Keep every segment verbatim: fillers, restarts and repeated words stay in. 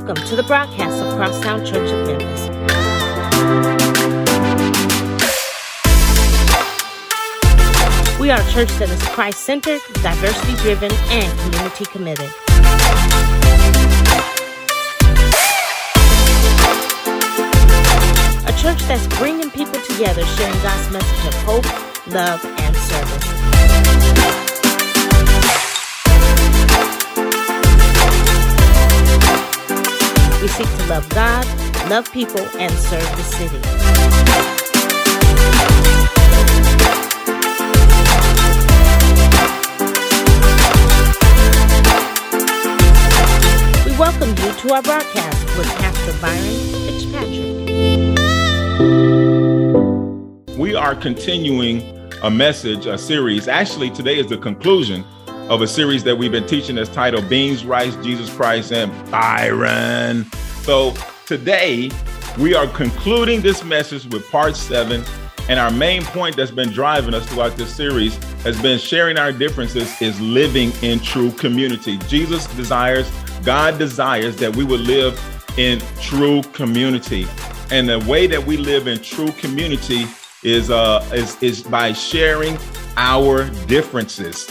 Welcome to the broadcast of Crosstown Church of Memphis. We are a church that is Christ-centered, diversity-driven, and community-committed. A church that's bringing people together, sharing God's message of hope, love, and service. We seek to love God, love people, and serve the city. We welcome you to our broadcast with Pastor Byron Fitzpatrick. We are continuing a message, a series. Actually, today is the conclusion of a series that we've been teaching that's titled Beans, Rice, Jesus Christ, and Byron. So today we are concluding this message with part seven. And our main point that's been driving us throughout this series has been sharing our differences is living in true community. Jesus desires, God desires that we would live in true community. And the way that we live in true community is, uh, is, is by sharing our differences.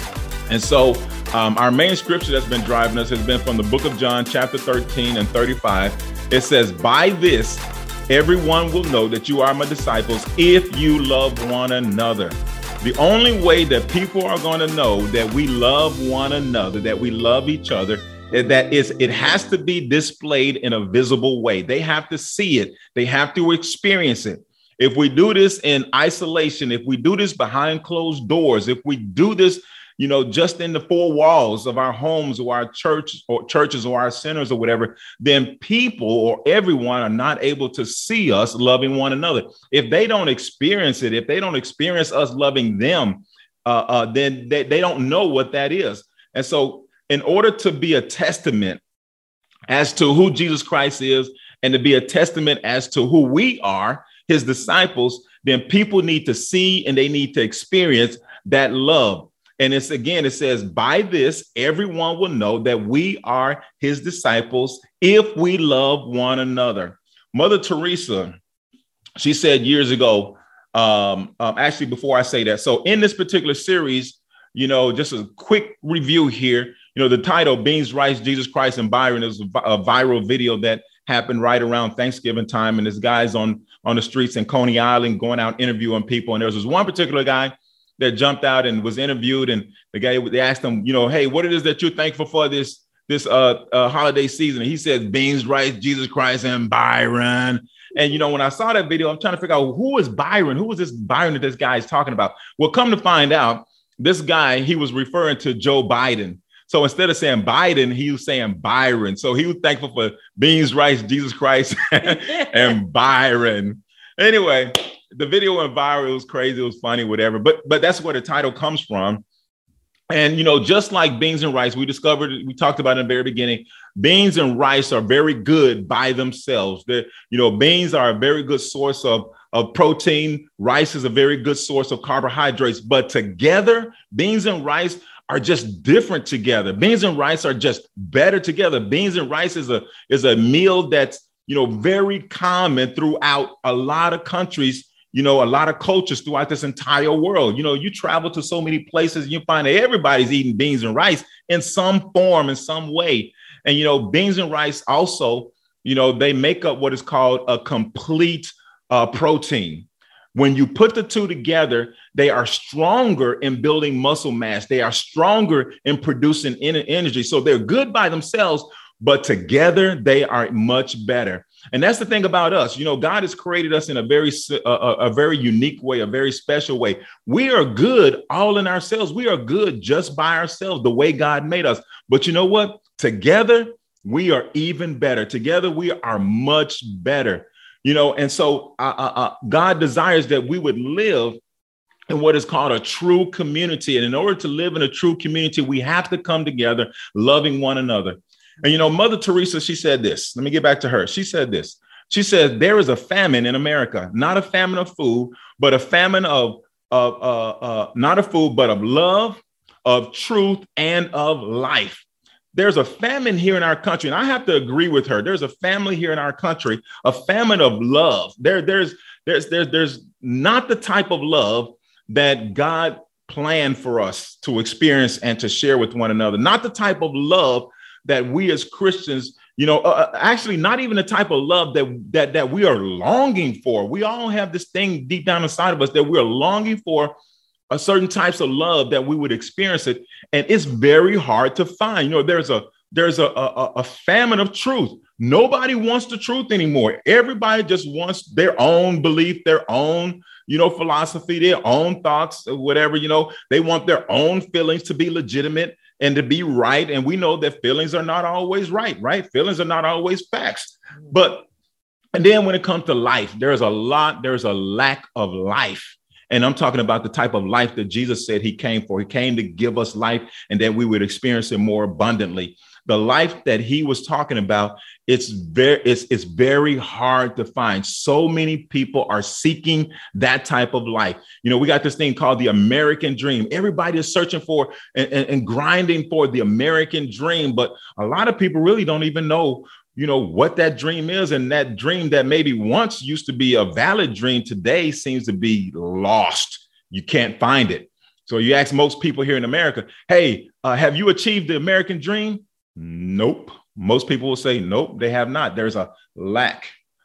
And so um, our main scripture that's been driving us has been from the book of John, chapter thirteen and thirty-five. It says, by this, everyone will know that you are my disciples if you love one another. The only way that people are going to know that we love one another, that we love each other, is that is it has to be displayed in a visible way. They have to see it. They have to experience it. If we do this in isolation, if we do this behind closed doors, if we do this you know, just in the four walls of our homes or our church or churches or our centers or whatever, then people or everyone are not able to see us loving one another. If they don't experience it, if they don't experience us loving them, uh, uh, then they, they don't know what that is. And so in order to be a testament as to who Jesus Christ is and to be a testament as to who we are, his disciples, then people need to see and they need to experience that love. And it's again, it says, by this, everyone will know that we are his disciples if we love one another. Mother Teresa, she said years ago, um, um, actually, before I say that, so in this particular series, you know, just a quick review here, you know, the title Beans, Rice, Jesus Christ, and Byron is a, a viral video that happened right around Thanksgiving time. And this guy's on, on the streets in Coney Island going out interviewing people. And there was this one particular guy that jumped out and was interviewed, and the guy, they asked him, you know, hey, what it is that you're thankful for this this uh, uh, holiday season? And he said, beans, rice, Jesus Christ, and Byron. And, you know, when I saw that video, I'm trying to figure out who is Byron? Who is this Byron that this guy is talking about? Well, come to find out, this guy, he was referring to Joe Biden. So instead of saying Biden, he was saying Byron. So he was thankful for beans, rice, Jesus Christ, and Byron. Anyway, the video went viral. It was crazy. It was funny, whatever. But but that's where the title comes from. And, you know, just like beans and rice, we discovered, we talked about in the very beginning, beans and rice are very good by themselves. They're, you know, beans are a very good source of, of protein. Rice is a very good source of carbohydrates. But together, beans and rice are just different together. Beans and rice are just better together. Beans and rice is a, is a meal that's, you know, very common throughout a lot of countries, you know, a lot of cultures throughout this entire world. You know, you travel to so many places, you find that everybody's eating beans and rice in some form, in some way. And, you know, beans and rice also, you know, they make up what is called a complete uh, protein. When you put the two together, they are stronger in building muscle mass. They are stronger in producing energy. So they're good by themselves, but together they are much better. And that's the thing about us. You know, God has created us in a very, uh, a very unique way, a very special way. We are good all in ourselves. We are good just by ourselves, the way God made us. But you know what? Together, we are even better. Together, we are much better. You know, and so uh, uh, uh, God desires that we would live in what is called a true community. And in order to live in a true community, we have to come together loving one another. And, you know, Mother Teresa, she said this. Let me get back to her. She said this. She said, there is a famine in America, not a famine of food, but a famine of, of uh, uh, not of food, but of love, of truth, and of life. there's a famine here in our country, and I have to agree with her. There's a family here in our country, a famine of love. There, there's, there's, there's, there's not the type of love that God planned for us to experience and to share with one another. Not the type of love that we as Christians, you know, uh, actually not even the type of love that, that, that we are longing for. We all have this thing deep down inside of us that we're longing for, a certain types of love that we would experience it. And it's very hard to find. You know, there's a there's a, a, a famine of truth. Nobody wants the truth anymore. Everybody just wants their own belief, their own, you know, philosophy, their own thoughts, or whatever, you know, they want their own feelings to be legitimate and to be right. And we know that feelings are not always right, right? Feelings are not always facts. But and then when it comes to life, there's a lot, there's a lack of life. And I'm talking about the type of life that Jesus said he came for. He came to give us life and that we would experience it more abundantly. The life that he was talking about, it's very, it's, it's very hard to find. So many people are seeking that type of life. You know, we got this thing called the American dream. Everybody is searching for and, and, and grinding for the American dream. But a lot of people really don't even know, you know, what that dream is. And that dream that maybe once used to be a valid dream today seems to be lost. You can't find it. So you ask most people here in America, hey, uh, have you achieved the American dream? Nope. Most people will say, nope, they have not. There's a lack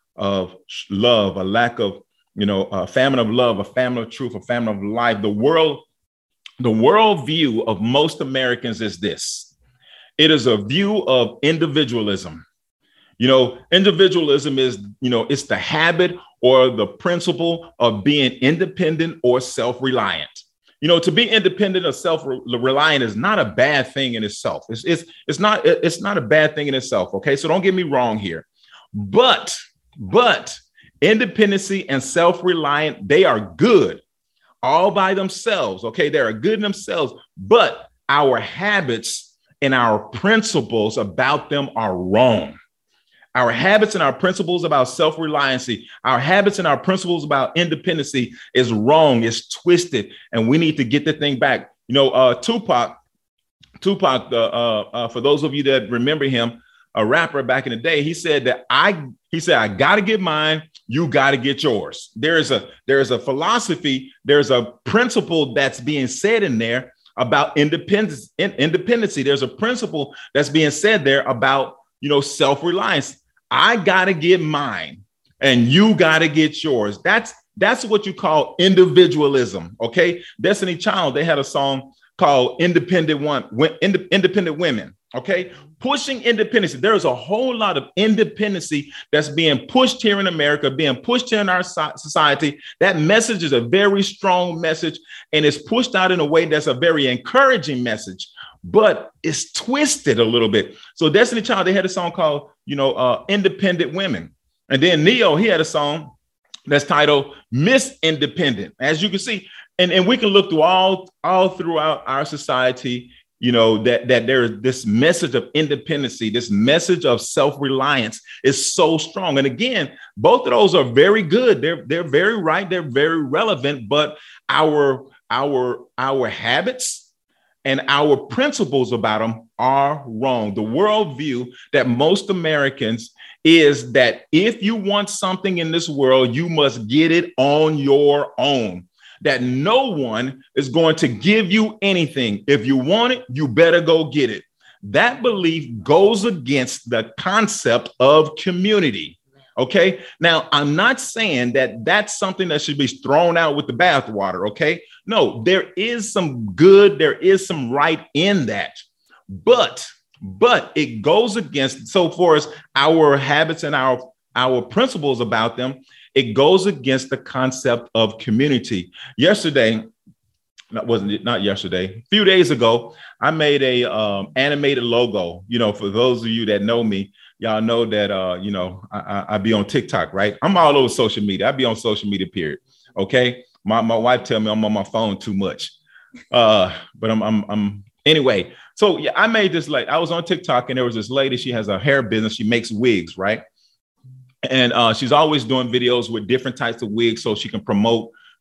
of love, a lack of, you know, a famine of love, a famine of truth, a famine of life. The world, the world view of most Americans is this. It is a view of individualism. You know, individualism is, you know, it's the habit or the principle of being independent or self-reliant. You know, to be independent or self-reliant is not a bad thing in itself. It's, it's, it's not, it's not a bad thing in itself. OK, so don't get me wrong here. But, but independency and self-reliant, they are good all by themselves. OK, they are good in themselves. But our habits and our principles about them are wrong. Our habits and our principles about self-reliancy, our habits and our principles about independency is wrong, is twisted, and we need to get the thing back. You know, uh, Tupac, Tupac, uh, uh, uh, for those of you that remember him, a rapper back in the day, he said that I, he said, I got to get mine, you got to get yours. There's a, there's a philosophy, there's a principle that's being said in there about independence, in, independency. There's a principle that's being said there about, you know, self-reliance. I got to get mine and you got to get yours. That's that's what you call individualism. OK, Destiny Child, they had a song called Independent One, Independent Women. OK, pushing independence. There's a whole lot of independency that's being pushed here in America, being pushed here in our society. That message is a very strong message and it's pushed out in a way that's a very encouraging message. But it's twisted a little bit. So Destiny Child, they had a song called, you know, uh, Independent Women. And then Neo, he had a song that's titled Miss Independent. As you can see, and, and we can look through all, all throughout our society, you know, that, that there is this message of independency, this message of self-reliance is so strong. And again, both of those are very good. They're, they're very right. They're very relevant. But our, our, our habits and our principles about them are wrong. The worldview that most Americans is that if you want something in this world, you must get it on your own, that no one is going to give you anything. If you want it, you better go get it. That belief goes against the concept of community. OK, now, I'm not saying that that's something that should be thrown out with the bathwater. OK, no, there is some good. There is some right in that. But but it goes against. So for us, our habits and our our principles about them, it goes against the concept of community. Yesterday, that wasn't it, not yesterday, a few days ago, I made a um, animated logo. You know, for those of you that know me, y'all know that, uh, you know, I, I, I be on TikTok, right? I'm all over social media. I be on social media, period. OK, my, my wife tell me I'm on my phone too much. Uh, but I'm, I'm, I'm anyway. So yeah, I made this, like, I was on TikTok and there was this lady, she has a hair business. She makes wigs, right? And uh, she's always doing videos with different types of wigs so she can promote,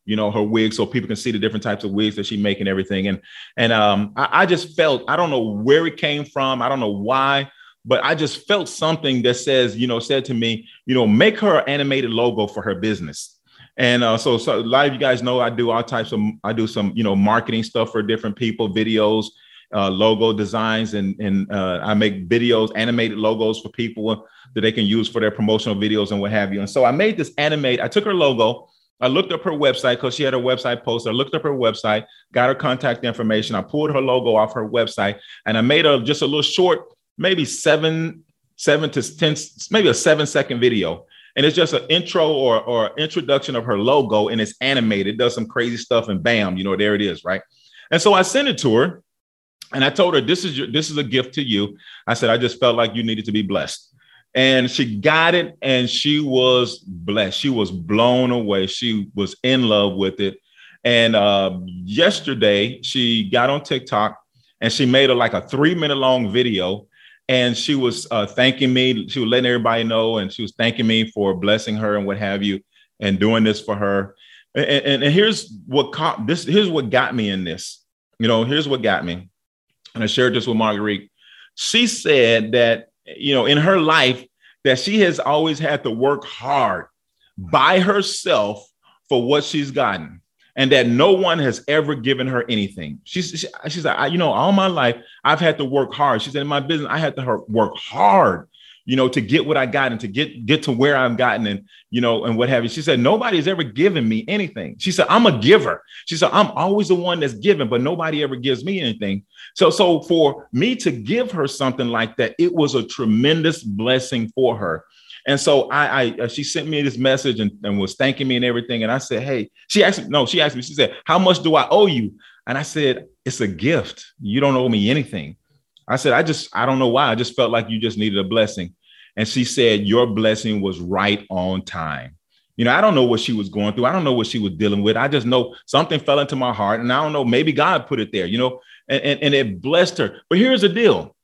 you know, her wigs so people can see the different types of wigs that she make and everything. And, and um, I, I just felt, I don't know where it came from. I don't know why, but I just felt something that says, you know, said to me, you know, make her an animated logo for her business. And uh, so, so a lot of you guys know I do all types of, I do some, you know, marketing stuff for different people, videos, uh, logo designs, and, and uh, I make videos, animated logos for people that they can use for their promotional videos and what have you. And so I made this animate, I took her logo, I looked up her website because she had her website posted. I looked up her website, got her contact information. I pulled her logo off her website, and I made a just a little short, maybe seven, seven to ten, maybe a seven second video. And it's just an intro or, or introduction of her logo, and it's animated, it does some crazy stuff, and bam, you know, there it is, right? And so I sent it to her, and I told her, this is your, this is a gift to you. I said, I just felt like you needed to be blessed. And she got it, and she was blessed. She was blown away. She was in love with it. And uh, yesterday, she got on TikTok, and she made a, like a three minute long video. And she was uh, thanking me. She was letting everybody know, and she was thanking me for blessing her and what have you, and doing this for her. And, and, and here's what caught this. Here's what got me in this. You know, here's what got me. And I shared this with Marguerite. She said that, you know, in her life, that she has always had to work hard by herself for what she's gotten, and that no one has ever given her anything. She's, she, she's like, I, you know, all my life, I've had to work hard. She said, in my business, I had to work hard, you know, to get what I got and to get, get to where I've gotten, and, you know, and what have you. She said, nobody has ever given me anything. She said, I'm a giver. She said, I'm always the one that's given, but nobody ever gives me anything. So, so for me to give her something like that, it was a tremendous blessing for her. And so I, I she sent me this message and, and was thanking me and everything. And I said, hey, she asked me, no, she asked me, she said, how much do I owe you? And I said, it's a gift. You don't owe me anything. I said, I just, I don't know why. I just felt like you just needed a blessing. And she said, your blessing was right on time. You know, I don't know what she was going through. I don't know what she was dealing with. I just know something fell into my heart, and I don't know, maybe God put it there, you know, and, and, and it blessed her. But here's the deal.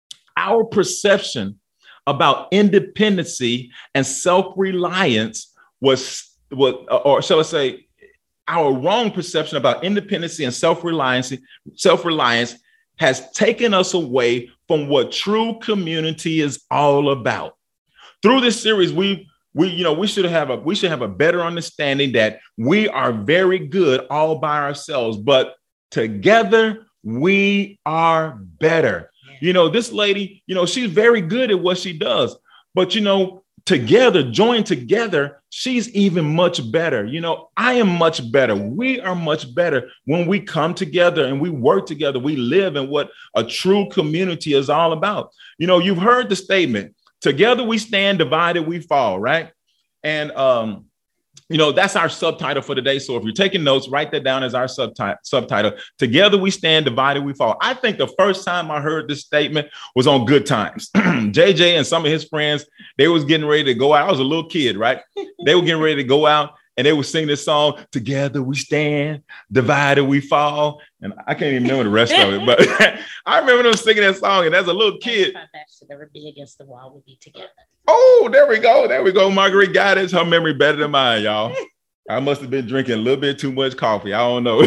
Our perception about independency and self-reliance was, was, or shall I say, our wrong perception about independency and self-reliance, self-reliance has taken us away from what true community is all about. Through this series, we, we, you know, we should have a, we should have a better understanding that we are very good all by ourselves, but together we are better. You know, this lady, you know, she's very good at what she does, but, you know, together, joined together, she's even much better. You know, I am much better. We are much better when we come together and we work together. We live in what a true community is all about. You know, you've heard the statement, together we stand, divided we fall, right? And, um, you know, that's our subtitle for today. So if you're taking notes, write that down as our subtitle. Subtitle. Together we stand, divided we fall. I think the first time I heard this statement was on Good Times. J J and some of his friends, they was getting ready to go out. I was a little kid, right? They were getting ready to go out, and they would sing this song, together we stand, divided we fall. And I can't even remember the rest of it, but I remember them singing that song, and as a little kid. My back should never be against the wall, we'll be together. Oh, there we go. There we go. Marguerite got it. Her memory better than mine, y'all. I must have been drinking a little bit too much coffee. I don't know.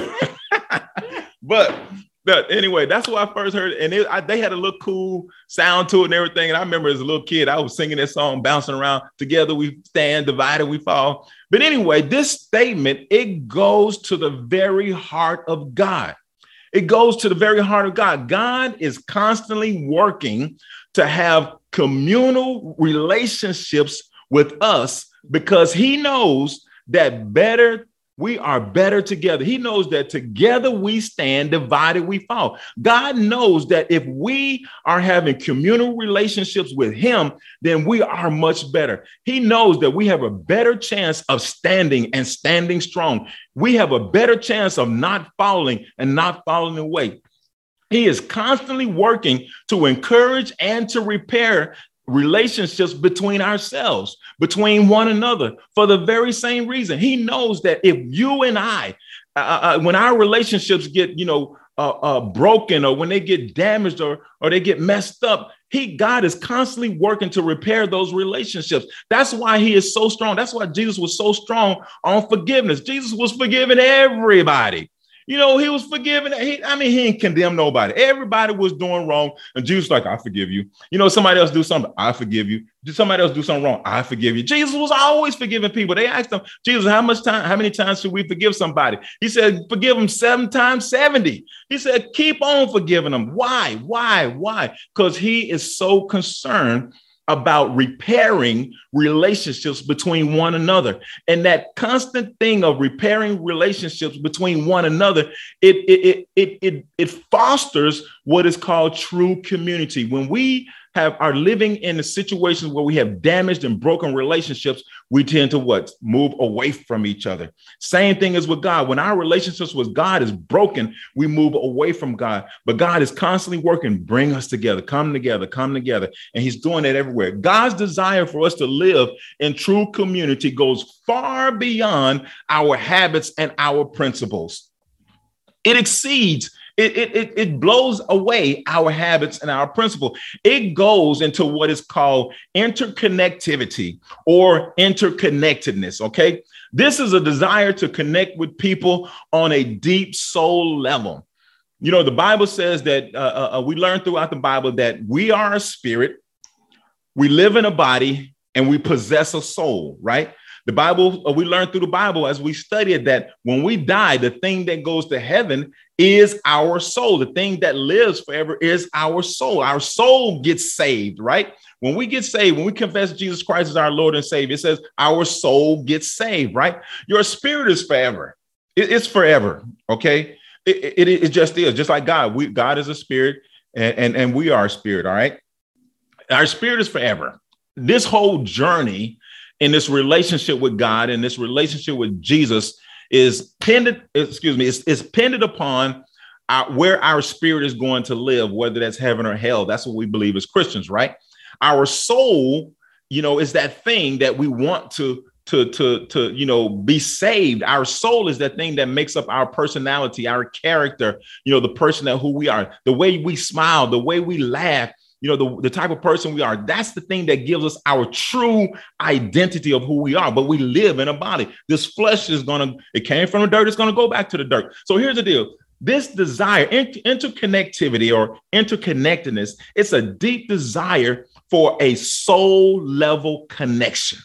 but, but anyway, that's what I first heard. And it, I, they had a little cool sound to it and everything. And I remember as a little kid, I was singing that song, bouncing around. Together we stand, divided we fall. But anyway, this statement, it goes to the very heart of God. It goes to the very heart of God. God is constantly working to have communal relationships with us because he knows that better, we are better together. He knows that together we stand, divided we fall. God knows that if we are having communal relationships with him, then we are much better. He knows that we have a better chance of standing and standing strong. We have a better chance of not falling and not falling away. He is constantly working to encourage and to repair relationships between ourselves, between one another, for the very same reason. He knows that if you and I, uh, uh, when our relationships get, you know, uh, uh, broken, or when they get damaged, or or they get messed up, he, God is constantly working to repair those relationships. That's why he is so strong. That's why Jesus was so strong on forgiveness. Jesus was forgiving everybody. You know, he was forgiving. He, I mean, he didn't condemn nobody. Everybody was doing wrong. And Jesus was like, I forgive you. You know, somebody else do something, I forgive you. Did somebody else do something wrong? I forgive you. Jesus was always forgiving people. They asked him, Jesus, how much time, how many times should we forgive somebody? He said, forgive them seven times seventy. He said, keep on forgiving them. Why? Why? Why? Because he is so concerned about repairing relationships between one another. And that constant thing of repairing relationships between one another, it, it, it, it, it fosters what is called true community. When we have are living in a situation where we have damaged and broken relationships, we tend to what? Move away from each other. Same thing as with God. When our relationships with God is broken, we move away from God. But God is constantly working, bring us together, come together, come together. And he's doing that everywhere. God's desire for us to live in true community goes far beyond our habits and our principles. It exceeds It, it, it blows away our habits and our principle. It goes into what is called interconnectivity or interconnectedness. OK, this is a desire to connect with people on a deep soul level. You know, the Bible says that uh, uh, we learn throughout the Bible that we are a spirit, we live in a body, and we possess a soul. Right. The Bible, we learn through the Bible as we study it, that when we die, the thing that goes to heaven is our soul. The thing that lives forever is our soul. Our soul gets saved, right? When we get saved, when we confess Jesus Christ as our Lord and Savior, it says our soul gets saved, right? Your spirit is forever. It, it's forever, okay? It, it, it just is, just like God. We, God is a spirit, and, and, and we are a spirit, all right? Our spirit is forever. This whole journey in this relationship with God and this relationship with Jesus is pendant, excuse me, is, is pendant upon our, where our spirit is going to live, whether that's heaven or hell. That's what we believe as Christians, right? Our soul, you know, is that thing that we want to, to, to, to, you know, be saved. Our soul is that thing that makes up our personality, our character, you know, the person that who we are, the way we smile, the way we laugh, you know, the, the type of person we are. That's the thing that gives us our true identity of who we are. But we live in a body. This flesh is going to, it came from the dirt. It's going to go back to the dirt. So here's the deal. This desire, inter- interconnectivity or interconnectedness, it's a deep desire for a soul level connection,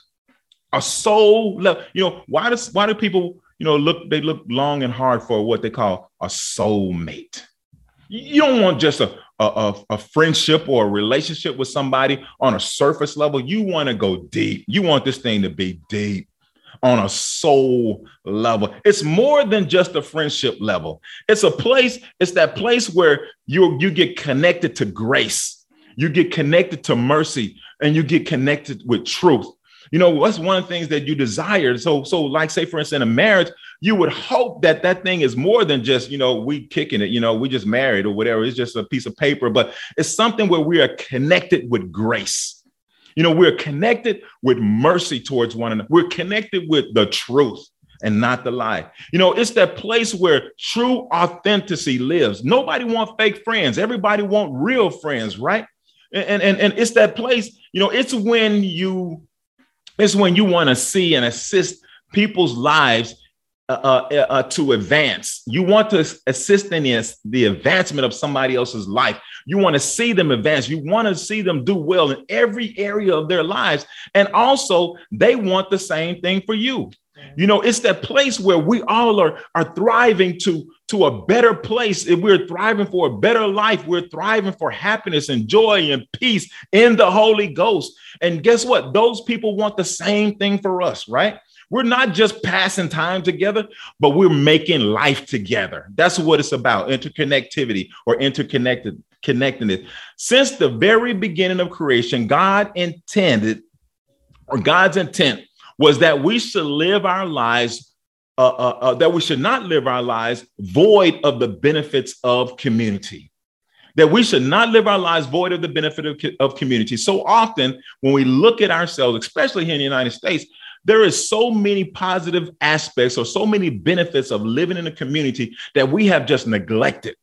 a soul level. You know, why does, why do people, you know, look, they look long and hard for what they call a soulmate. You don't want just a, a, a friendship or a relationship with somebody on a surface level. You want to go deep. You want this thing to be deep on a soul level. It's more than just a friendship level. It's a place. It's that place where you, you get connected to grace. You get connected to mercy, and you get connected with truth. You know, that's one of the things that you desire. So, so like, say, for instance, in a marriage, you would hope that that thing is more than just, you know, we kicking it, you know, we just married or whatever. It's just a piece of paper, but it's something where we are connected with grace. You know, we're connected with mercy towards one another. We're connected with the truth and not the lie. You know, it's that place where true authenticity lives. Nobody wants fake friends. Everybody wants real friends, right? And, and, and it's that place, you know, it's when you, it's when you want to see and assist people's lives Uh, uh, uh, to advance. You want to assist in the, the advancement of somebody else's life. You want to see them advance. You want to see them do well in every area of their lives. And also, they want the same thing for you. You know, it's that place where we all are, are thriving to, to a better place. If we're thriving for a better life, we're thriving for happiness and joy and peace in the Holy Ghost. And guess what? Those people want the same thing for us, right? We're not just passing time together, but we're making life together. That's what it's about, interconnectivity or interconnected connectedness. Since the very beginning of creation, God intended, or God's intent was that we should live our lives, uh, uh, uh, that we should not live our lives void of the benefits of community. That we should not live our lives void of the benefit of, of community. So often when we look at ourselves, especially here in the United States, there is so many positive aspects or so many benefits of living in a community that we have just neglected.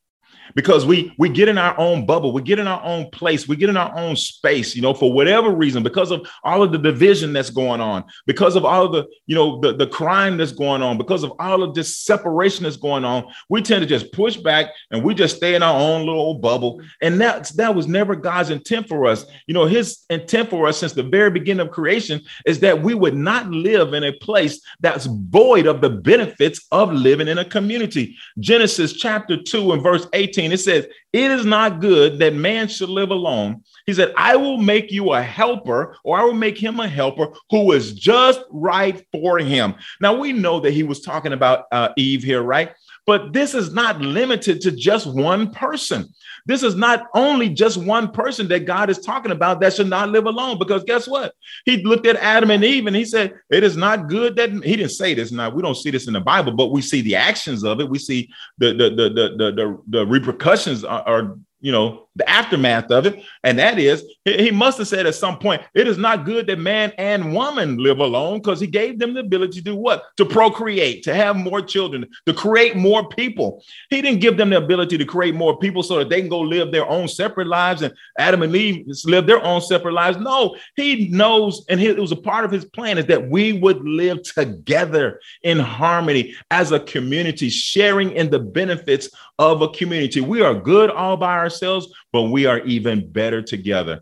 because we we get in our own bubble, we get in our own place, we get in our own space, you know, for whatever reason, because of all of the division that's going on, because of all of the, you know, the, the crime that's going on, because of all of this separation that's going on, we tend to just push back and we just stay in our own little bubble. And that's, that was never God's intent for us. You know, his intent for us since the very beginning of creation is that we would not live in a place that's void of the benefits of living in a community. Genesis chapter two and verse eighteen, it says, "It is not good that man should live alone." He said, "I will make you a helper," or I will make him a helper who is just right for him. Now, we know that he was talking about uh, Eve here, right? But this is not limited to just one person. This is not only just one person that God is talking about that should not live alone, because guess what? He looked at Adam and Eve and he said, it is not good that he didn't say this. Now, we don't see this in the Bible, but we see the actions of it. We see the, the, the, the, the, the, the repercussions are, are you know, the aftermath of it. And that is, he must have said at some point, it is not good that man and woman live alone, because he gave them the ability to do what? To procreate, to have more children, to create more people. He didn't give them the ability to create more people so that they can go live their own separate lives and Adam and Eve live their own separate lives. No, he knows, and it was a part of his plan, is that we would live together in harmony as a community, sharing in the benefits of a community. We are good all by ourselves, but we are even better together.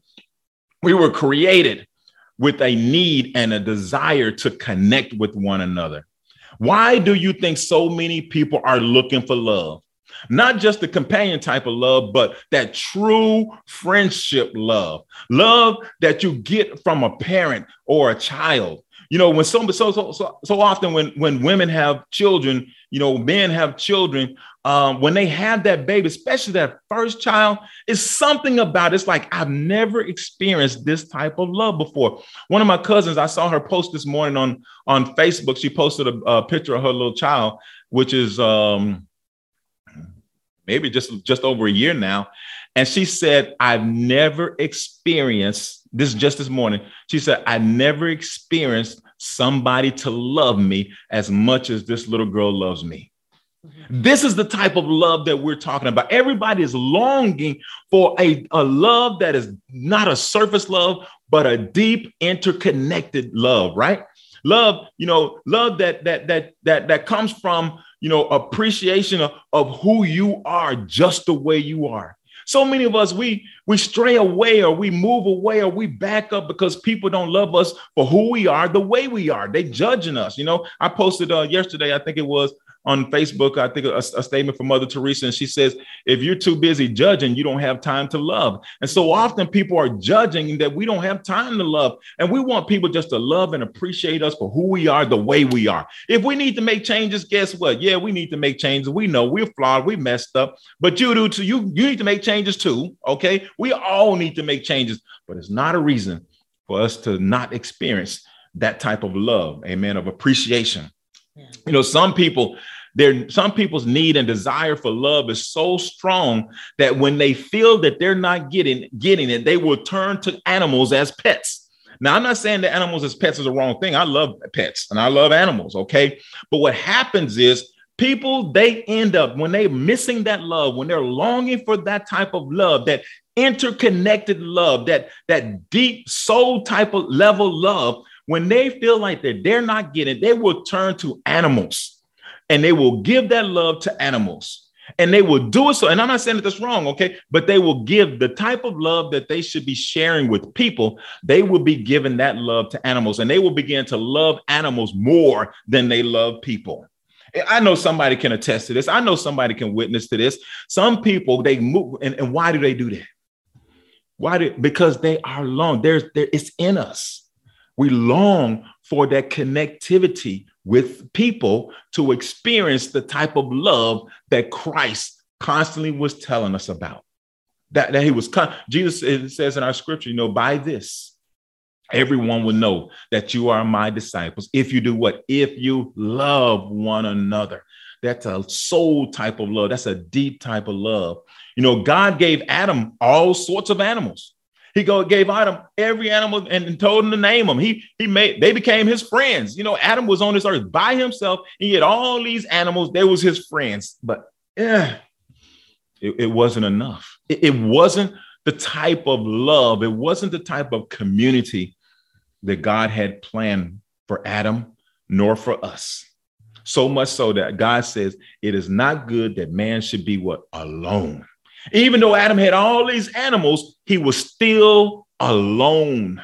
We were created with a need and a desire to connect with one another. Why do you think so many people are looking for love? Not just the companion type of love, but that true friendship love, love that you get from a parent or a child. You know, when somebody, so, so, so, so often when, when women have children, you know, men have children, um, when they have that baby, especially that first child, it's something about it. It's like, I've never experienced this type of love before. One of my cousins, I saw her post this morning on, on Facebook. She posted a, a picture of her little child, which is um, maybe just, just over a year now. And she said, I've never experienced this just this morning. She said, I never experienced somebody to love me as much as this little girl loves me. Mm-hmm. This is the type of love that we're talking about. Everybody is longing for a, a love that is not a surface love, but a deep, interconnected love, right? Love, you know, love that that that that that comes from, you know, appreciation of, of who you are, just the way you are. So many of us, we we stray away, or we move away, or we back up because people don't love us for who we are, the way we are. They judging us. You know, I posted uh, yesterday, I think it was on Facebook, I think a, a statement from Mother Teresa, and she says, if you're too busy judging, you don't have time to love. And so often people are judging that we don't have time to love. And we want people just to love and appreciate us for who we are, the way we are. If we need to make changes, guess what? Yeah, we need to make changes. We know we're flawed, we messed up, but you do too. You, you need to make changes too, okay? We all need to make changes, but it's not a reason for us to not experience that type of love, amen, of appreciation. Yeah. You know, some people, There, some people's need and desire for love is so strong that when they feel that they're not getting, getting it, they will turn to animals as pets. Now, I'm not saying that animals as pets is the wrong thing. I love pets and I love animals, okay? But what happens is people, they end up, when they're missing that love, when they're longing for that type of love, that interconnected love, that, that deep soul type of level love, when they feel like that they're not getting it, they will turn to animals. And they will give that love to animals, and they will do it. So, and I'm not saying that that's wrong, okay, but they will give the type of love that they should be sharing with people. They will be giving that love to animals, and they will begin to love animals more than they love people. I know somebody can attest to this. I know somebody can witness to this. Some people, they move. And, and why do they do that? Why do, because they are long. There's there, it's in us. We long for that connectivity with people to experience the type of love that Christ constantly was telling us about. That, that he was, con- Jesus it says in our scripture, you know, by this, everyone will know that you are my disciples. If you do what? If you love one another. That's a soul type of love. That's a deep type of love. You know, God gave Adam all sorts of animals. He go, gave Adam every animal and told him to name them. He he made they became his friends. You know, Adam was on this earth by himself. He had all these animals. They was his friends. But yeah, It, it wasn't enough. It, it wasn't the type of love. It wasn't the type of community that God had planned for Adam nor for us. So much so that God says it is not good that man should be what? Alone. Even though Adam had all these animals, he was still alone.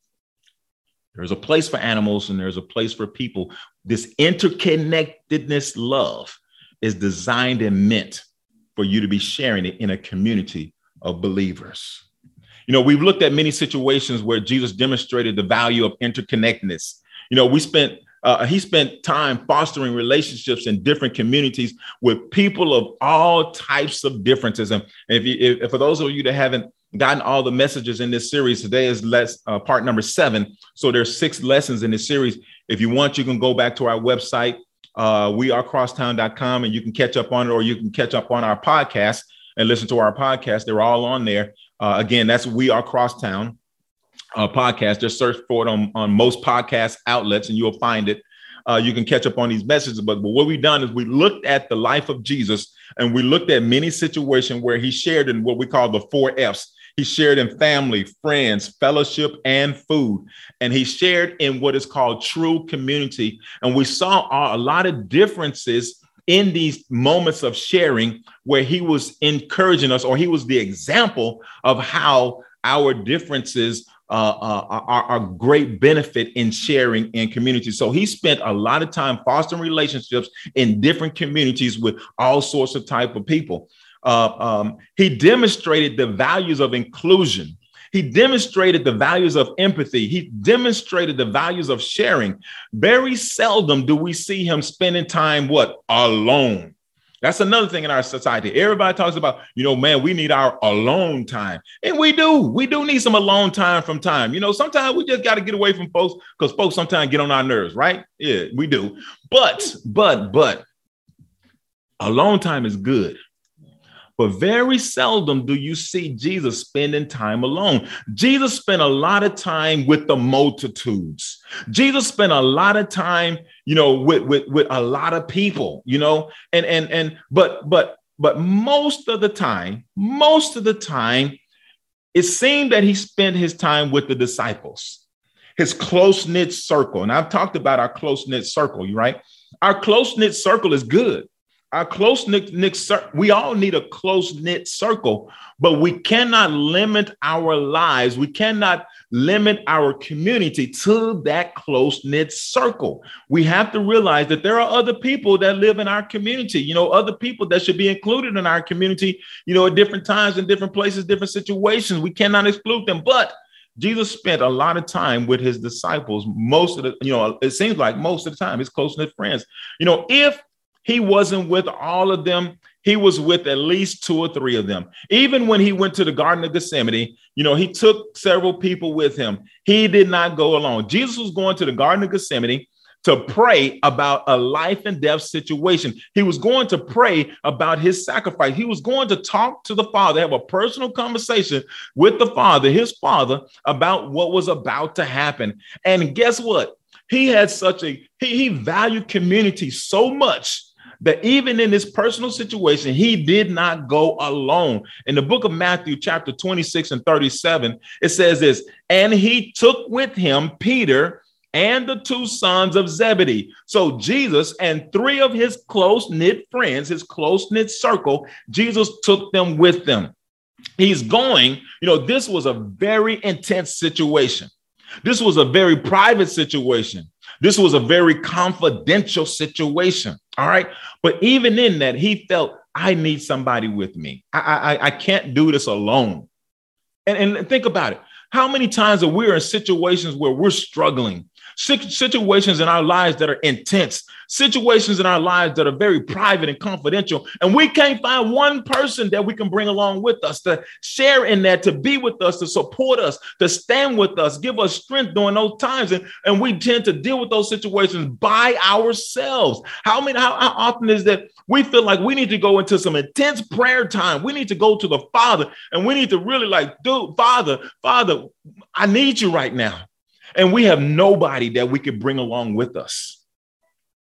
There's a place for animals and there's a place for people. This interconnectedness love is designed and meant for you to be sharing it in a community of believers. You know, we've looked at many situations where Jesus demonstrated the value of interconnectedness. You know, we spent Uh, he spent time fostering relationships in different communities with people of all types of differences. And if, you, if for those of you that haven't gotten all the messages in this series, today is less, uh, part number seven. So there's six lessons in this series. If you want, you can go back to our website, uh, we are crosstown dot com, and you can catch up on it, or you can catch up on our podcast and listen to our podcast. They're all on there. Uh, again, that's We Are Crosstown. Uh, podcast. Just search for it on, on most podcast outlets and you'll find it. Uh, you can catch up on these messages. But, but what we've done is we looked at the life of Jesus, and we looked at many situations where he shared in what we call the four F's. He shared in family, friends, fellowship, and food. And he shared in what is called true community. And we saw a lot of differences in these moments of sharing where he was encouraging us, or he was the example of how our differences Uh, uh, are, are great benefit in sharing in community. So he spent a lot of time fostering relationships in different communities with all sorts of type of people. Uh, um, he demonstrated the values of inclusion. He demonstrated the values of empathy. He demonstrated the values of sharing. Very seldom do we see him spending time, what, alone. That's another thing in our society. Everybody talks about, you know, man, we need our alone time. And we do. We do need some alone time from time. You know, sometimes we just got to get away from folks because folks sometimes get on our nerves, right? Yeah, we do. But, but, but alone time is good. But very seldom do you see Jesus spending time alone. Jesus spent a lot of time with the multitudes. Jesus spent a lot of time, you know, with, with, with a lot of people, you know, and, and, and, but, but, but most of the time, most of the time, it seemed that he spent his time with the disciples, his close-knit circle. And I've talked about our close-knit circle, right? Our close-knit circle is good. Our close-knit, we all need a close-knit circle, but we cannot limit our lives. We cannot limit our community to that close-knit circle. We have to realize that there are other people that live in our community, you know, other people that should be included in our community, you know, at different times, in different places, different situations. We cannot exclude them, but Jesus spent a lot of time with his disciples. Most of the, you know, it seems like most of the time, his close-knit friends. You know, if he wasn't with all of them, he was with at least two or three of them. Even when he went to the Garden of Gethsemane, you know, he took several people with him. He did not go alone. Jesus was going to the Garden of Gethsemane to pray about a life and death situation. He was going to pray about his sacrifice. He was going to talk to the Father, have a personal conversation with the Father, his Father, about what was about to happen. And guess what? He had such a, he, he valued community so much that even in this personal situation, he did not go alone. In the book of Matthew, chapter twenty-six and thirty-seven, it says this, and he took with him Peter and the two sons of Zebedee. So Jesus and three of his close-knit friends, his close-knit circle, Jesus took them with them. He's going, you know, this was a very intense situation. This was a very private situation. This was a very confidential situation. All right. But even in that, he felt, I need somebody with me. I, I, I can't do this alone. And, and think about it. How many times are we in situations where we're struggling? Situations in our lives that are intense, situations in our lives that are very private and confidential, and we can't find one person that we can bring along with us to share in that, to be with us, to support us, to stand with us, give us strength during those times. And, and we tend to deal with those situations by ourselves. How many, how, how often is that we feel like we need to go into some intense prayer time? We need to go to the Father, and we need to really like, dude, Father, Father, I need you right now. And we have nobody that we could bring along with us.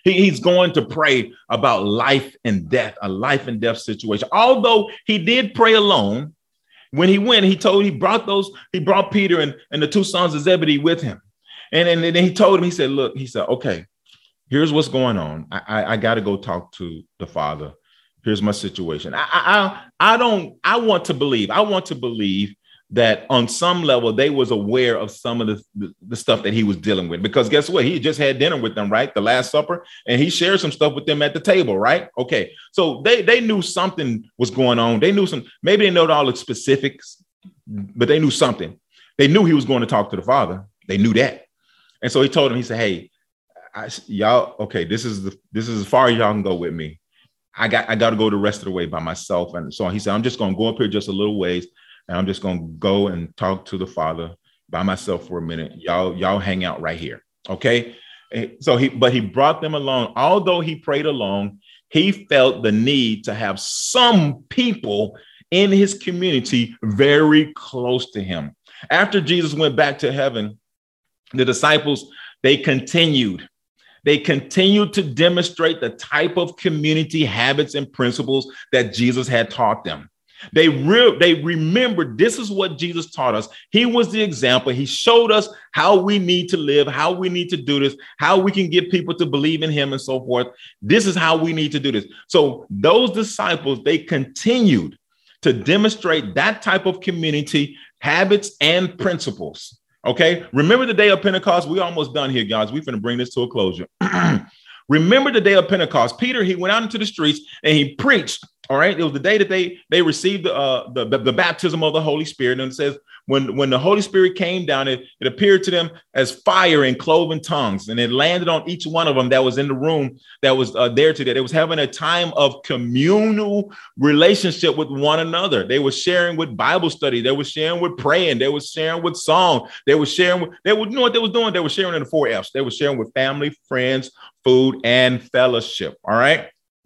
He, he's going to pray about life and death, a life and death situation. Although he did pray alone, when he went, he told, he brought those, he brought Peter and, and the two sons of Zebedee with him. And, and, and then he told him, he said, look, he said, okay, here's what's going on. I, I, I got to go talk to the Father. Here's my situation. I, I, I don't, I want to believe, I want to believe that on some level, they was aware of some of the, the, the stuff that he was dealing with, because guess what? He just had dinner with them, right? The Last Supper, and he shared some stuff with them at the table, right? Okay. So they, they knew something was going on. They knew some, maybe they know all the specifics, but they knew something. They knew he was going to talk to the Father. They knew that. And so he told them, he said, hey, I, y'all, okay, this is the, this is as far as y'all can go with me. I got, I got to go the rest of the way by myself. And so he said, I'm just going to go up here just a little ways. And I'm just going to go and talk to the Father by myself for a minute. Y'all, y'all hang out right here. Okay. So he, but he brought them along. Although he prayed alone, he felt the need to have some people in his community very close to him. After Jesus went back to heaven, the disciples, they continued. They continued to demonstrate the type of community habits and principles that Jesus had taught them. They, re- they remembered this is what Jesus taught us. He was the example. He showed us how we need to live, how we need to do this, how we can get people to believe in him and so forth. This is how we need to do this. So those disciples, they continued to demonstrate that type of community habits and principles. Okay. Remember the day of Pentecost. We're almost done here, guys. We're going to bring this to a closure. Remember the day of Pentecost. Peter, he went out into the streets and he preached. All right. It was the day that they they received uh, the, the, the baptism of the Holy Spirit. And it says when, when the Holy Spirit came down, it, it appeared to them as fire in cloven tongues. And it landed on each one of them that was in the room that was uh, there today. They was having a time of communal relationship with one another. They were sharing with Bible study. They were sharing with praying. They were sharing with song. They were sharing with, they would you know what they was doing. They were sharing in the four F's. They were sharing with family, friends, food, and fellowship. All right.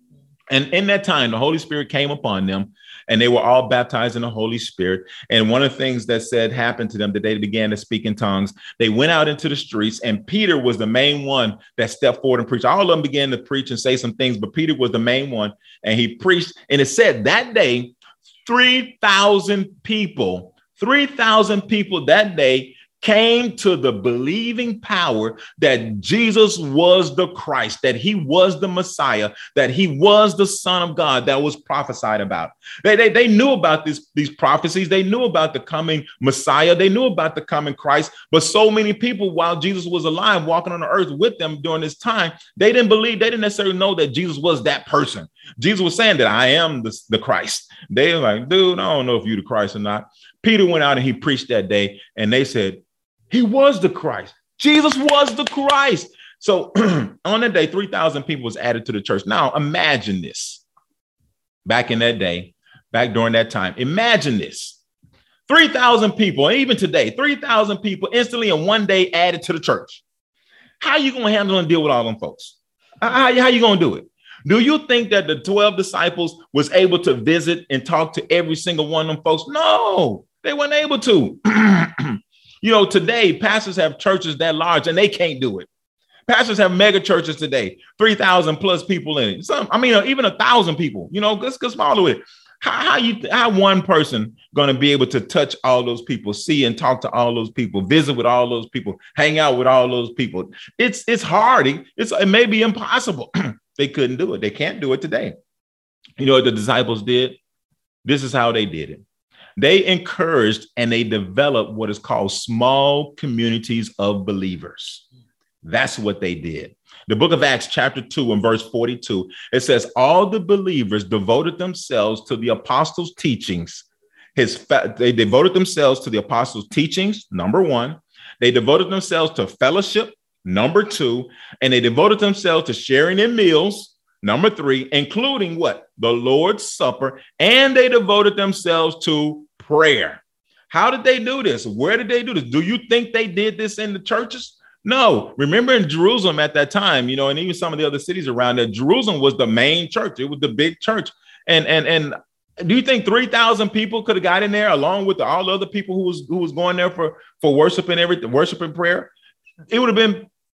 And in that time, the Holy Spirit came upon them and they were all baptized in the Holy Spirit. And one of the things that said happened to them the day they began to speak in tongues, they went out into the streets, and Peter was the main one that stepped forward and preached. All of them began to preach and say some things, but Peter was the main one. And he preached. And it said that day, three thousand people, three thousand people that day came to the believing power that Jesus was the Christ, that he was the Messiah, that he was the Son of God that was prophesied about. They, they, they knew about this, these prophecies. They knew about the coming Messiah. They knew about the coming Christ. But so many people, while Jesus was alive, walking on the earth with them during this time, they didn't believe, they didn't necessarily know that Jesus was that person. Jesus was saying that I am the, the Christ. They were like, dude, I don't know if you're the Christ or not. Peter went out and he preached that day, and they said, he was the Christ. Jesus was the Christ. So on that day, three thousand people was added to the church. Now, imagine this. Back in that day, back during that time, imagine this. three thousand people, and even today, three thousand people instantly in one day added to the church. How are you going to handle and deal with all them folks? How, how are you going to do it? Do you think that the twelve disciples was able to visit and talk to every single one of them folks? No, they weren't able to. You know, today, pastors have churches that large and they can't do it. Pastors have mega churches today, three thousand plus people in it. Some, I mean, even a thousand people, you know, let's go smaller with it. How, how you, how one person going to be able to touch all those people, see and talk to all those people, visit with all those people, hang out with all those people? It's, it's hard. It's, it may be impossible. They couldn't do it. They can't do it today. You know what the disciples did? This is how they did it. They encouraged and they developed what is called small communities of believers. That's what they did. The book of Acts, chapter two and verse forty-two, it says, all the believers devoted themselves to the apostles' teachings. His fa- they devoted themselves to the apostles' teachings, number one. They devoted themselves to fellowship, number two. And they devoted themselves to sharing in meals, number three, including what? The Lord's Supper. And they devoted themselves to prayer. How did they do this? Where did they do this? Do you think they did this in the churches? No. Remember in Jerusalem at that time, you know, and even some of the other cities around there, Jerusalem was the main church. It was the big church. And and and do you think three thousand people could have got in there along with the, all the other people who was who was going there for for worship and everything, worship and prayer? It would have been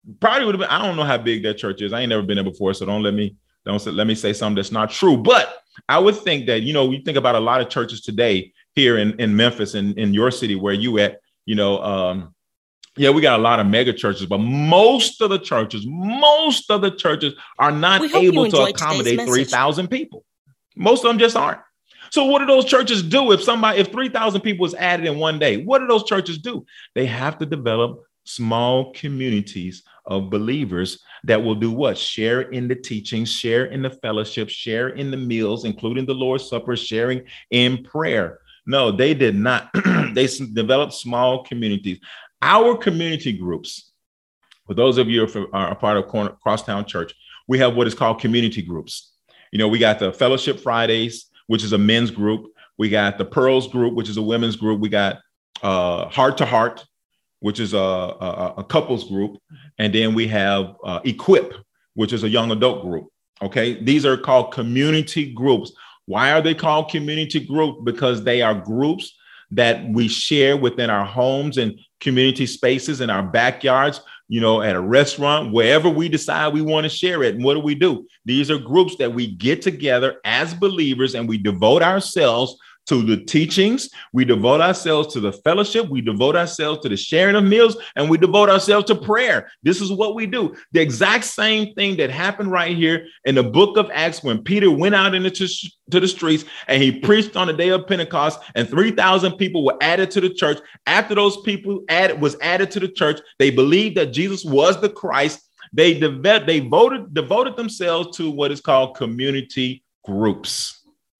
Probably would have been. I don't know how big that church is. I ain't never been there before, so don't let me don't let me say something that's not true. But I would think that, you know, you think about a lot of churches today here in, in Memphis and in, in your city where you at, you know, um, yeah, we got a lot of mega churches, but most of the churches, most of the churches are not able to accommodate three thousand people. Most of them just aren't. So what do those churches do if somebody, if three thousand people is added in one day? What do those churches do? They have to develop small communities of believers that will do what? Share in the teachings, share in the fellowship, share in the meals, including the Lord's Supper, sharing in prayer. No, they did not. They developed small communities. Our community groups, for those of you who are a part of Crosstown Church, we have what is called community groups. You know, we got the Fellowship Fridays, which is a men's group. We got the Pearls group, which is a women's group. We got uh, Heart to Heart, which is a, a, a couples group. And then we have uh, Equip, which is a young adult group. Okay, these are called community groups. Why are they called community groups? Because they are groups that we share within our homes and community spaces, in our backyards, you know, at a restaurant, wherever we decide we want to share it. And what do we do? These are groups that we get together as believers and we devote ourselves to the teachings. We devote ourselves to the fellowship. We devote ourselves to the sharing of meals, and we devote ourselves to prayer. This is what we do. The exact same thing that happened right here in the book of Acts when Peter went out into to the streets and he preached on the day of Pentecost, and three thousand people were added to the church. After those people added was added to the church, they believed that Jesus was the Christ. They devoted, they voted, devoted themselves to what is called community groups.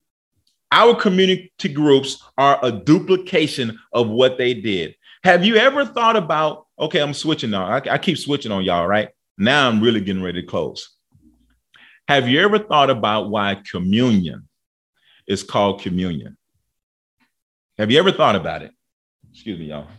Our community groups are a duplication of what they did. Have you ever thought about, okay, I'm switching now. I, I keep switching on y'all, right? Now I'm really getting ready to close. Have you ever thought about why communion is called communion? Have you ever thought about it? Excuse me, y'all.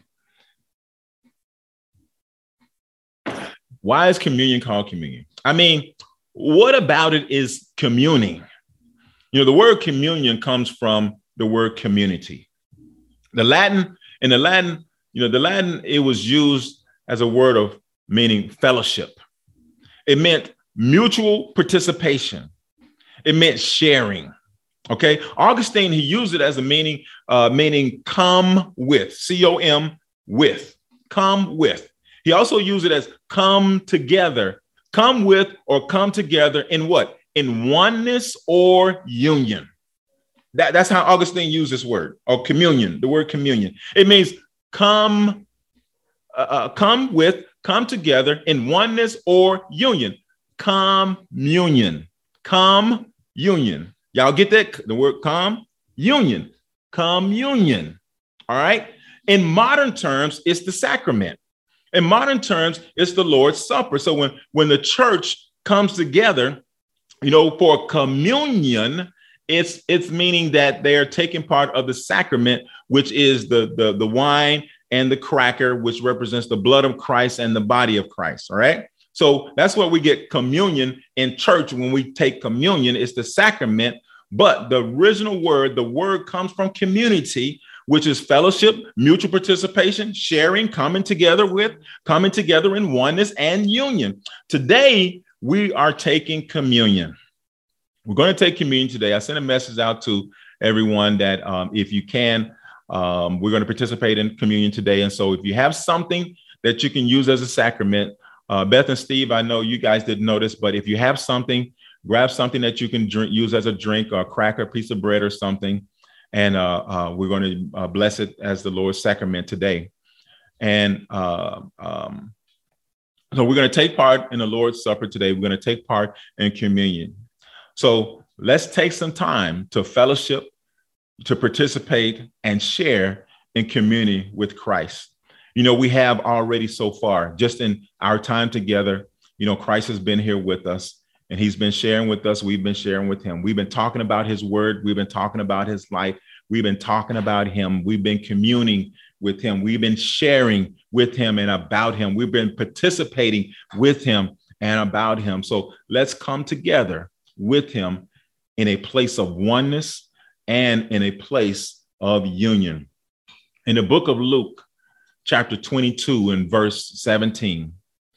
Why is communion called communion? I mean, what about it is communing? You know, the word communion comes from the word community. The Latin, in the Latin, you know, the Latin, it was used as a word of meaning fellowship. It meant mutual participation. It meant sharing. Okay. Augustine, he used it as a meaning, uh, meaning come with, C O M with, come with. He also used it as come together, come with or come together in what? In oneness or union. That, that's how Augustine used this word, or communion, the word communion. It means come, uh, come with, come together in oneness or union. Communion, communion. Y'all get that? The word come, union, communion. All right. In modern terms, it's the sacrament. In modern terms, it's the Lord's Supper. So when, when the church comes together, you know, for communion, it's it's meaning that they're taking part of the sacrament, which is the, the, the wine and the cracker, which represents the blood of Christ and the body of Christ. All right. So that's where we get communion in church. When we take communion, it's the sacrament. But the original word, the word comes from community, which is fellowship, mutual participation, sharing, coming together with, coming together in oneness and union. Today, we are taking communion. We're going to take communion today. I sent a message out to everyone that um, if you can, um, we're going to participate in communion today. And so if you have something that you can use as a sacrament, uh, Beth and Steve, I know you guys didn't notice, but if you have something, grab something that you can drink, use as a drink, or a cracker, piece of bread or something. And uh, uh, we're going to uh, bless it as the Lord's sacrament today. And uh, um, So we're going to take part in the Lord's Supper today. We're going to take part in communion. So let's take some time to fellowship, to participate and share in community with Christ. You know, we have already so far, just in our time together, you know, Christ has been here with us and he's been sharing with us. We've been sharing with him. We've been talking about his word. We've been talking about his life. We've been talking about him. We've been communing with him. We've been sharing with him and about him. We've been participating with him and about him. So let's come together with him in a place of oneness and in a place of union. In the book of Luke, chapter twenty-two and verse seventeen,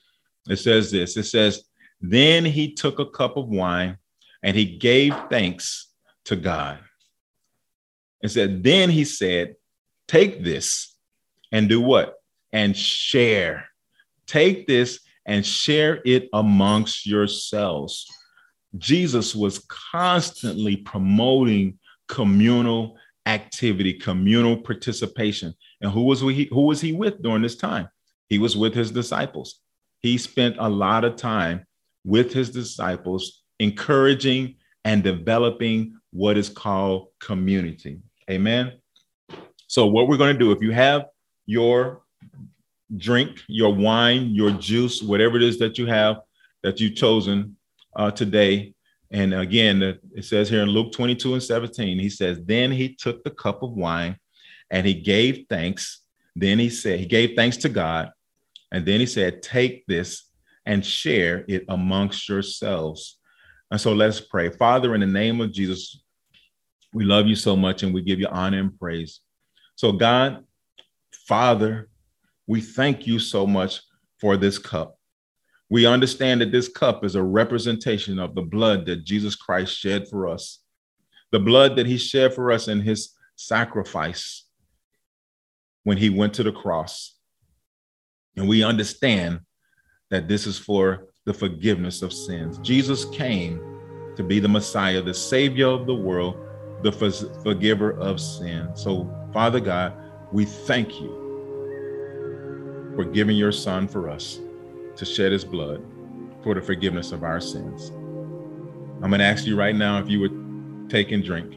It says this, it says, then he took a cup of wine and he gave thanks to God. It said, then he said, take this and do what? And share. Take this and share it amongst yourselves. Jesus was constantly promoting communal activity, communal participation. And who was he, who was he with during this time? He was with his disciples. He spent a lot of time with his disciples, encouraging and developing what is called community. Amen. So what we're going to do, if you have your drink, your wine, your juice, whatever it is that you have that you've chosen uh, today. And again, it says here in Luke twenty-two and seventeen, he says, then he took the cup of wine and he gave thanks. Then he said, he gave thanks to God. And then he said, take this and share it amongst yourselves. And so let's pray. Father, in the name of Jesus, we love you so much and we give you honor and praise. So God, Father, we thank you so much for this cup. We understand that this cup is a representation of the blood that Jesus Christ shed for us, the blood that he shed for us in his sacrifice when he went to the cross. And we understand that this is for the forgiveness of sins. Jesus came to be the Messiah, the Savior of the world, the forgiver of sin. So, Father God, we thank you for giving your son for us to shed his blood for the forgiveness of our sins. I'm going to ask you right now if you would take and drink.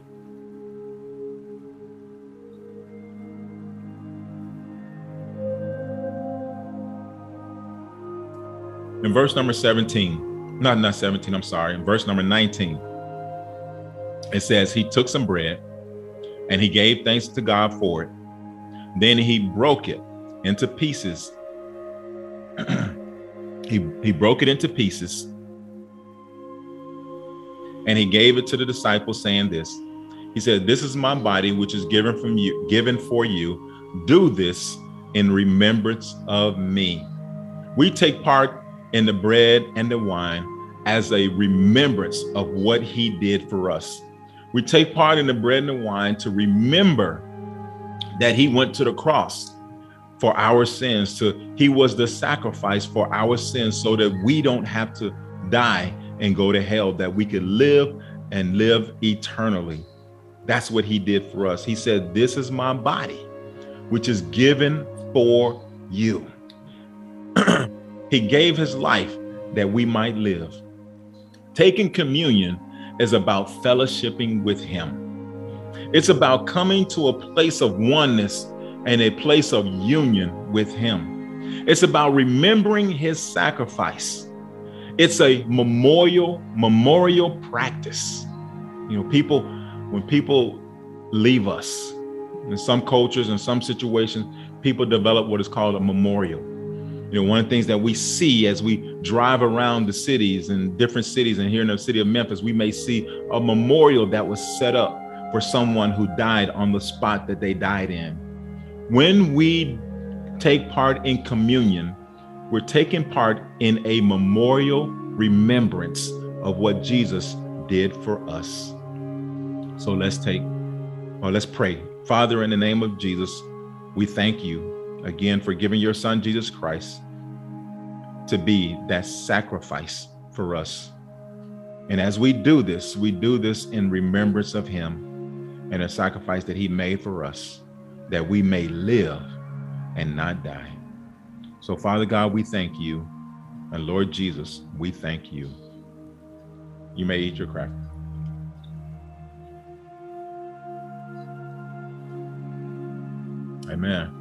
In verse number seventeen, not, not seventeen, I'm sorry, in verse number nineteen, it says, he took some bread and he gave thanks to God for it. Then he broke it into pieces. he, he broke it into pieces and he gave it to the disciples, saying this. He said, this is my body, which is given from you, given for you. Do this in remembrance of me. We take part in the bread and the wine as a remembrance of what he did for us. We take part in the bread and the wine to remember that he went to the cross for our sins. To he was the sacrifice for our sins so that we don't have to die and go to hell, that we could live and live eternally. That's what he did for us. He said, this is my body, which is given for you. He gave his life that we might live. Taking communion is about fellowshipping with him. It's about coming to a place of oneness and a place of union with him. It's about remembering his sacrifice. It's a memorial, memorial practice. You know, people, when people leave us, in some cultures, in some situations, people develop what is called a memorial. You know, one of the things that we see as we drive around the cities and different cities, and here in the city of Memphis, we may see a memorial that was set up for someone who died on the spot that they died in. When we take part in communion, we're taking part in a memorial remembrance of what Jesus did for us. So let's take, or let's pray. Father, in the name of Jesus, we thank you again for giving your son, Jesus Christ, to be that sacrifice for us. And as we do this, we do this in remembrance of him and a sacrifice that he made for us, that we may live and not die. So, Father God, we thank you. And Lord Jesus, we thank you. You may eat your cracker. Amen.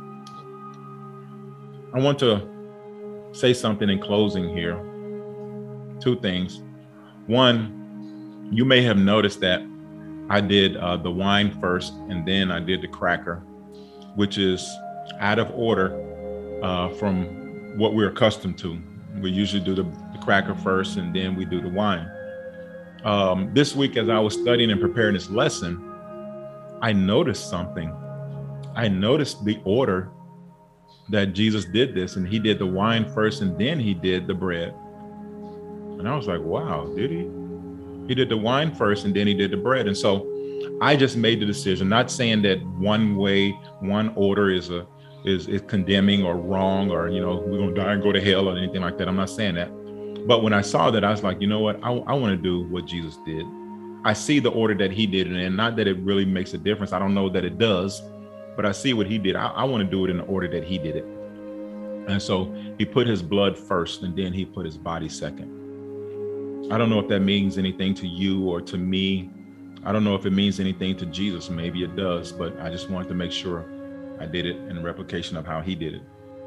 I want to say something in closing here. Two things. One, you may have noticed that I did uh, the wine first, and then I did the cracker, which is out of order uh, from what we're accustomed to. We usually do the, the cracker first, and then we do the wine. Um, this week, as I was studying and preparing this lesson, I noticed something. I noticed the order that Jesus did this, and he did the wine first and then he did the bread. And I was like, wow, did he? He did the wine first and then he did the bread. And so I just made the decision, not saying that one way, one order is a is, is condemning or wrong, or, you know, we're going to die and go to hell or anything like that. I'm not saying that. But when I saw that, I was like, you know what? I, I want to do what Jesus did. I see the order that he did, and not that it really makes a difference. I don't know that it does, but I see what he did. I, I want to do it in the order that he did it. And so he put his blood first, and then he put his body second. I don't know if that means anything to you or to me. I don't know if it means anything to Jesus. Maybe it does, but I just wanted to make sure I did it in replication of how he did it.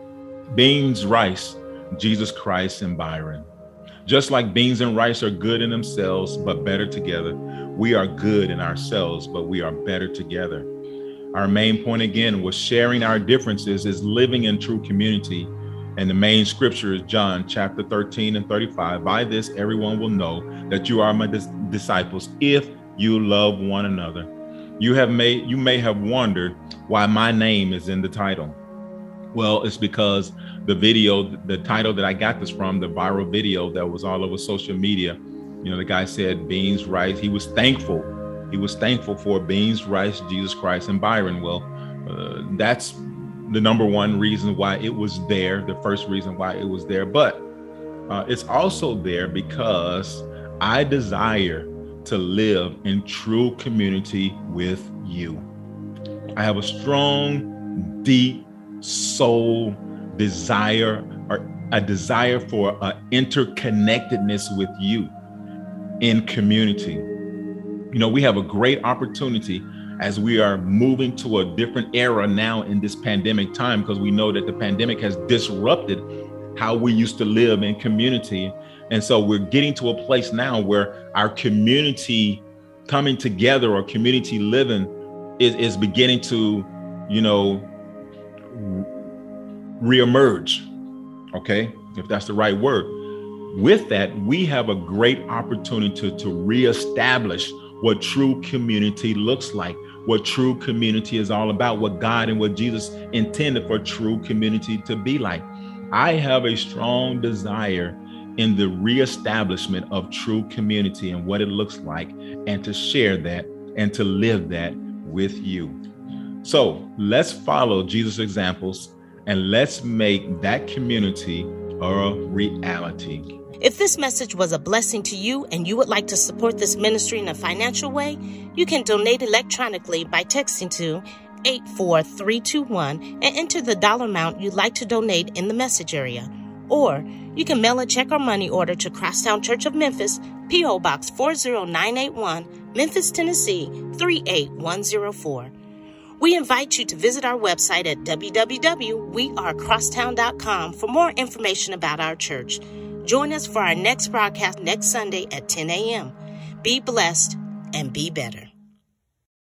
Beans, rice, Jesus Christ, and Byron. Just like beans and rice are good in themselves, but better together, we are good in ourselves, but we are better together. Our main point again was sharing our differences is living in true community. And the main scripture is John chapter thirteen and thirty-five. By this, everyone will know that you are my dis- disciples if you love one another. You have made, you may have wondered why my name is in the title. Well, it's because the video, the title that I got this from, the viral video that was all over social media, you know, the guy said beans, rice. He was thankful. He was thankful for beans, rice, Jesus Christ, and Byron. Well, uh, that's the number one reason why it was there, the first reason why it was there. But uh, it's also there because I desire to live in true community with you. I have a strong, deep soul desire, or a desire for an interconnectedness with you in community. You know, we have a great opportunity as we are moving to a different era now in this pandemic time, because we know that the pandemic has disrupted how we used to live in community. And so we're getting to a place now where our community coming together or community living is, is beginning to, you know, reemerge. Okay, if that's the right word. With that, we have a great opportunity to, to reestablish what true community looks like, what true community is all about, what God and what Jesus intended for true community to be like. I have a strong desire in the reestablishment of true community and what it looks like, and to share that and to live that with you. So let's follow Jesus' examples and let's make that community a reality. If this message was a blessing to you and you would like to support this ministry in a financial way, you can donate electronically by texting to eight four three two one and enter the dollar amount you'd like to donate in the message area. Or you can mail a check or money order to Crosstown Church of Memphis, P O Box four zero nine eight one, Memphis, Tennessee three eight one zero four. We invite you to visit our website at w w w dot we are crosstown dot com for more information about our church. Join us for our next broadcast next Sunday at ten a.m. Be blessed and be better.